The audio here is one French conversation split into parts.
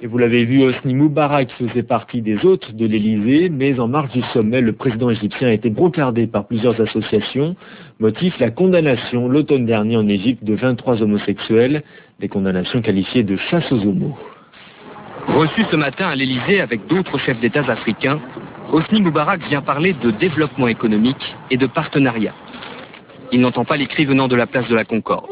Et vous l'avez vu, Hosni Moubarak faisait partie des hôtes de l'Elysée, mais en marge du sommet, le président égyptien a été brocardé par plusieurs associations. Motif, la condamnation l'automne dernier en Égypte de 23 homosexuels, des condamnations qualifiées de chasse aux homos. Reçu ce matin à l'Elysée avec d'autres chefs d'État africains, Hosni Moubarak vient parler de développement économique et de partenariat. Il n'entend pas les cris venant de la place de la Concorde.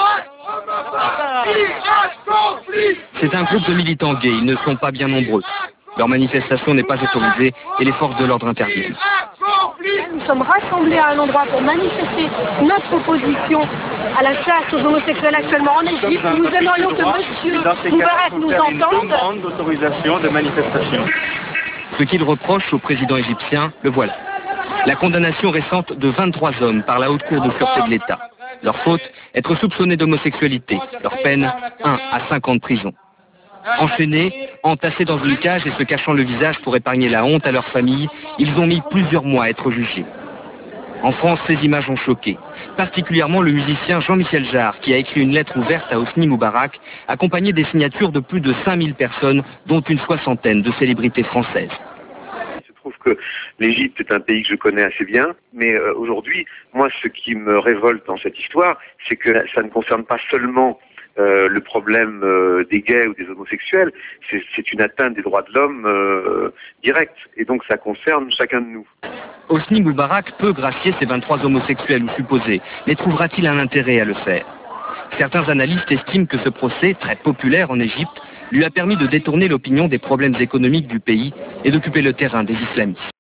C'est un groupe de militants gays, ils ne sont pas bien nombreux. Leur manifestation n'est pas autorisée et les forces de l'ordre interviennent. Nous sommes rassemblés à un endroit pour manifester notre opposition à la chasse aux homosexuels actuellement en Égypte. Nous aimerions que M. Moubarak nous entende. D'autorisation de manifestation. Ce qu'il reproche au président égyptien, le voilà. La condamnation récente de 23 hommes par la Haute Cour de sûreté de l'État. Leur faute, être soupçonnés d'homosexualité. Leur peine, 1 à 5 ans de prison. Enchaînés, entassés dans une cage et se cachant le visage pour épargner la honte à leur famille, ils ont mis plusieurs mois à être jugés. En France, ces images ont choqué. Particulièrement le musicien Jean-Michel Jarre, qui a écrit une lettre ouverte à Hosni Moubarak, accompagnée des signatures de plus de 5000 personnes, dont une soixantaine de célébrités françaises. Je trouve que l'Égypte est un pays que je connais assez bien, mais aujourd'hui, moi, ce qui me révolte dans cette histoire, c'est que ça ne concerne pas seulement le problème des gays ou des homosexuels, c'est une atteinte des droits de l'homme directe, et donc ça concerne chacun de nous. Hosni Moubarak peut gracier ces 23 homosexuels ou supposés, mais trouvera-t-il un intérêt à le faire? Certains analystes estiment que ce procès, très populaire en Égypte, lui a permis de détourner l'opinion des problèmes économiques du pays et d'occuper le terrain des islamistes.